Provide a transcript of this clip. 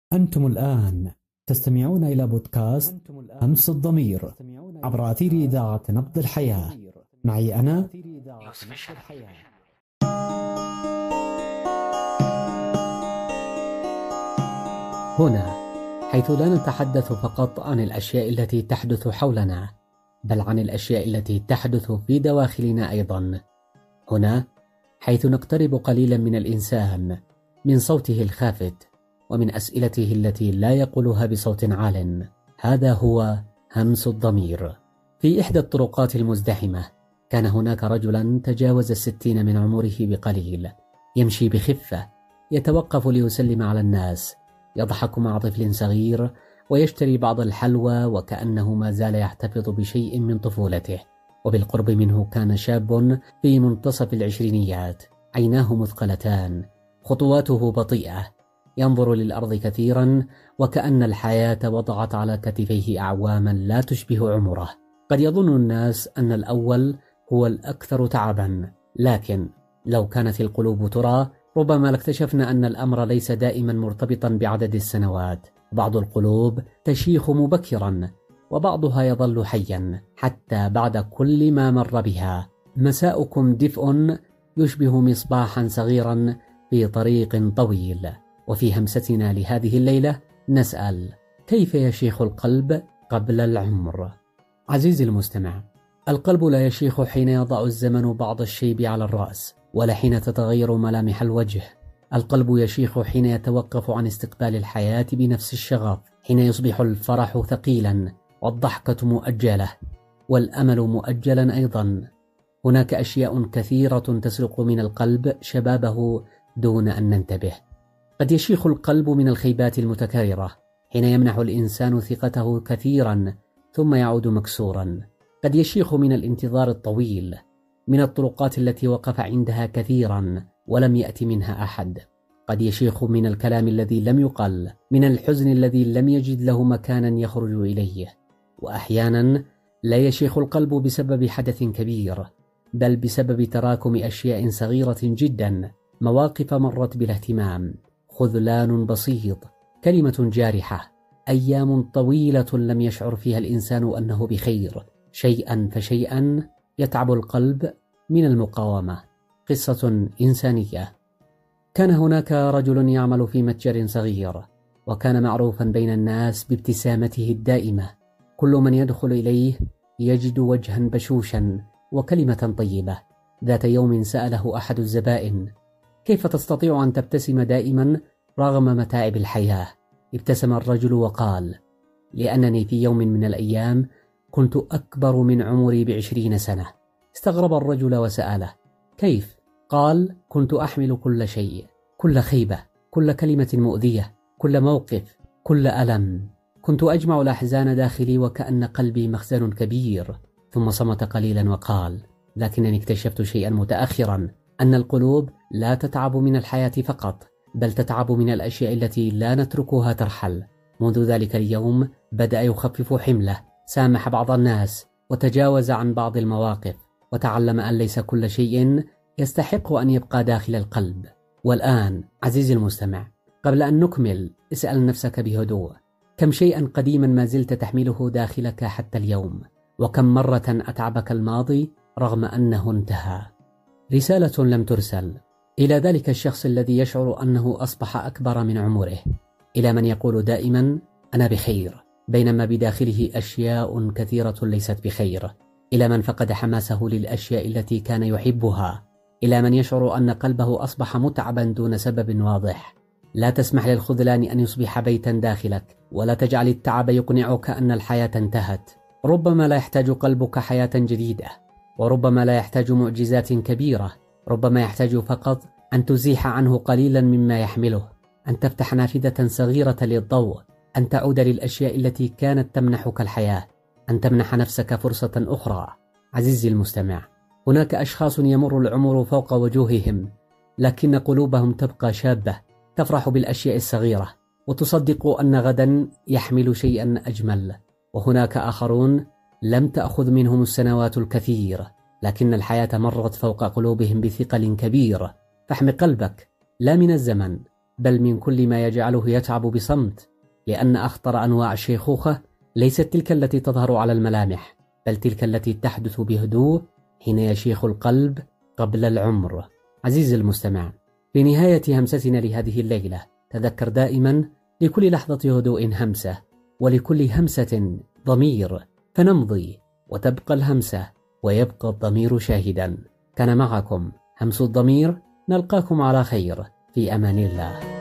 أنتم الآن تستمعون إلى بودكاست همس الضمير عبر أثير إذاعة نبض الحياة. معي أنا يوسف الشريف. هنا، حيث لا نتحدث فقط عن الأشياء التي تحدث حولنا، بل عن الأشياء التي تحدث في دواخلنا أيضا. هنا، حيث نقترب قليلا من الإنسان، من صوته الخافت، ومن أسئلته التي لا يقولها بصوت عال. هذا هو همس الضمير. في إحدى الطرقات المزدحمة، كان هناك رجلا تجاوز 60 من عمره بقليل، يمشي بخفة، يتوقف ليسلم على الناس، يضحك مع طفل صغير، ويشتري بعض الحلوى وكأنه ما زال يحتفظ بشيء من طفولته. وبالقرب منه كان شاب في منتصف العشرينيات، عيناه مثقلتان، خطواته بطيئة، ينظر للأرض كثيرا، وكأن الحياة وضعت على كتفيه أعواما لا تشبه عمره. قد يظن الناس أن الأول هو الأكثر تعبا، لكن لو كانت القلوب ترى، ربما لاكتشفنا أن الأمر ليس دائما مرتبطا بعدد السنوات. بعض القلوب تشيخ مبكرا، وبعضها يظل حيا حتى بعد كل ما مر بها. مساؤكم دفء يشبه مصباحا صغيرا في طريق طويل. وفي همستنا لهذه الليلة نسأل: كيف يشيخ القلب قبل العمر؟ عزيزي المستمع، القلب لا يشيخ حين يضع الزمن بعض الشيب على الرأس، ولا حين تتغير ملامح الوجه. القلب يشيخ حين يتوقف عن استقبال الحياة بنفس الشغف، حين يصبح الفرح ثقيلا، والضحكة مؤجلة، والأمل مؤجلا أيضا. هناك أشياء كثيرة تسرق من القلب شبابه دون أن ننتبه. قد يشيخ القلب من الخيبات المتكررة، حين يمنح الإنسان ثقته كثيرا ثم يعود مكسورا. قد يشيخ من الانتظار الطويل، من الطرقات التي وقف عندها كثيرا ولم يأتي منها أحد. قد يشيخ من الكلام الذي لم يقل، من الحزن الذي لم يجد له مكانا يخرج إليه. وأحيانا لا يشيخ القلب بسبب حدث كبير، بل بسبب تراكم أشياء صغيرة جدا، مواقف مرت بلا اهتمام، خذلان بسيط، كلمة جارحة، أيام طويلة لم يشعر فيها الإنسان أنه بخير. شيئا فشيئا يتعب القلب من المقاومة. قصة إنسانية. كان هناك رجل يعمل في متجر صغير، وكان معروفا بين الناس بابتسامته الدائمة. كل من يدخل إليه يجد وجها بشوشا وكلمة طيبة. ذات يوم سأله أحد الزبائن: كيف تستطيع أن تبتسم دائما رغم متاعب الحياة؟ ابتسم الرجل وقال: لأنني في يوم من الأيام كنت أكبر من عمري ب20 سنة. استغرب الرجل وسأله: كيف؟ قال: كنت أحمل كل شيء، كل خيبة، كل كلمة مؤذية، كل موقف، كل ألم. كنت أجمع الأحزان داخلي وكأن قلبي مخزن كبير. ثم صمت قليلا وقال: لكنني اكتشفت شيئا متأخرا، أن القلوب لا تتعب من الحياة فقط، بل تتعب من الأشياء التي لا نتركها ترحل. منذ ذلك اليوم بدأ يخفف حمله، سامح بعض الناس، وتجاوز عن بعض المواقف، وتعلم أن ليس كل شيء يستحق أن يبقى داخل القلب. والآن عزيزي المستمع، قبل أن نكمل، اسأل نفسك بهدوء: كم شيئا قديما ما زلت تحمله داخلك حتى اليوم؟ وكم مرة أتعبك الماضي رغم أنه انتهى؟ رسالة لم ترسل إلى ذلك الشخص الذي يشعر أنه أصبح أكبر من عمره، إلى من يقول دائما أنا بخير بينما بداخله أشياء كثيرة ليست بخير، إلى من فقد حماسه للأشياء التي كان يحبها، إلى من يشعر أن قلبه أصبح متعبا دون سبب واضح. لا تسمح للخذلان أن يصبح بيتا داخلك، ولا تجعل التعب يقنعك أن الحياة انتهت. ربما لا يحتاج قلبك حياة جديدة، وربما لا يحتاج معجزات كبيرة. ربما يحتاج فقط أن تزيح عنه قليلا مما يحمله، أن تفتح نافذة صغيرة للضوء، أن تعود للأشياء التي كانت تمنحك الحياة، أن تمنح نفسك فرصة أخرى. عزيزي المستمع، هناك أشخاص يمر العمر فوق وجوههم، لكن قلوبهم تبقى شابة، تفرح بالأشياء الصغيرة، وتصدق أن غدا يحمل شيئا أجمل. وهناك آخرون لم تأخذ منهم السنوات الكثير، لكن الحياة مرت فوق قلوبهم بثقل كبير. فاحمِ قلبك، لا من الزمن بل من كل ما يجعله يتعب بصمت، لأن أخطر أنواع الشيخوخة ليست تلك التي تظهر على الملامح، بل تلك التي تحدث بهدوء حين يشيخ القلب قبل العمر. عزيزي المستمع، في نهاية همستنا لهذه الليلة تذكر دائما لكل لحظة هدوء همسة، ولكل همسة ضمير، فنمضي وتبقى الهمسة ويبقى الضمير شاهدا. كان معكم همس الضمير، نلقاكم على خير في أمان الله.